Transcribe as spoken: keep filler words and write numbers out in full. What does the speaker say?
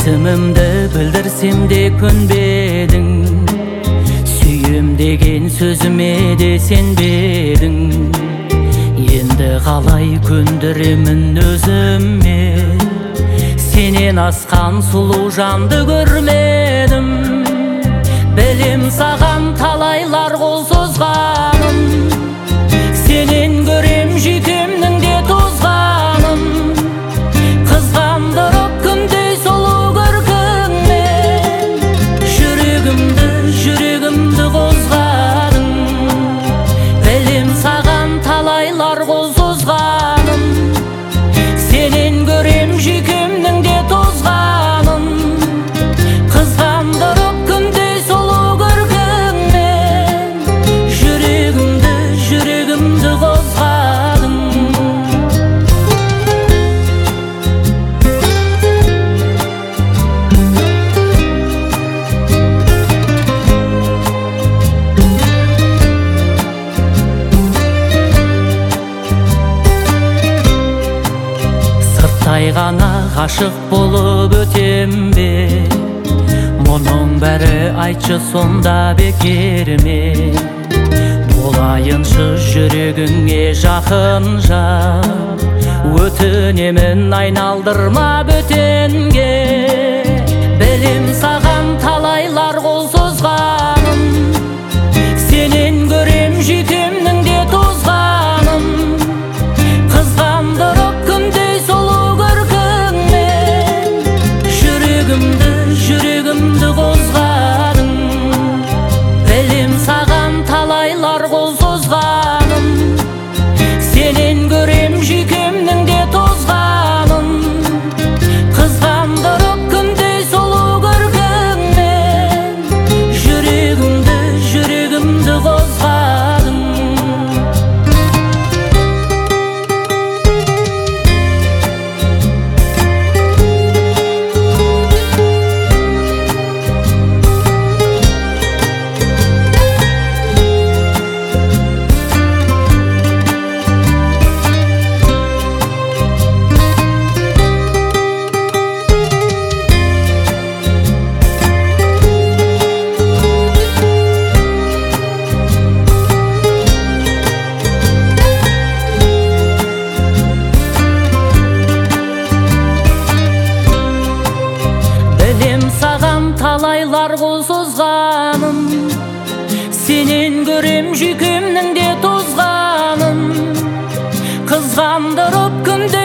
Сезімімді білдірсем де көнбедің, сүйем деген сөзіме де сенбедің. Енді қалай көндіремін өзіме, сенен асқан сұлу жанды көрмедім. Білем саған талайлар қол созғаным, сенен көрем жүйкемнің де тозғаным. Қызғандырып күндей сұлу көркіңмен, жүрегімді, жүрегімді қозғадың. Білем саған талайлар қол созғаным, сенен көрем жүйкемнің де тозғаным. Қызғандырып күндей сұлу көркіңмен, жүрегімді, жүрегімді қозғадың. Сырттай ғана ғашық болып өтем бе, мұның бәрі айтшы сонда бекер ме? Болайыншы жүрегіңе жақын жан, өтінемін айналдырма бөтенге. Білем саған талайлар қол созғаным, сенен көрем жүйкемнің де тозғаным. Қызғандырып күндей сұлу көркіңмен, жүрегімді, жүрегімді қозғадың. Білем саған талайлар қол созғаным, сенен көрем жүйкемнің де тозғаным. Қызғандырып күндей сұлу көркіңмен, жүрегімді, жүрегімді қозғадың. Талайлар қол созғаным, сенен көрем жүйкемнің де тозғаным. Қызғандырып күнде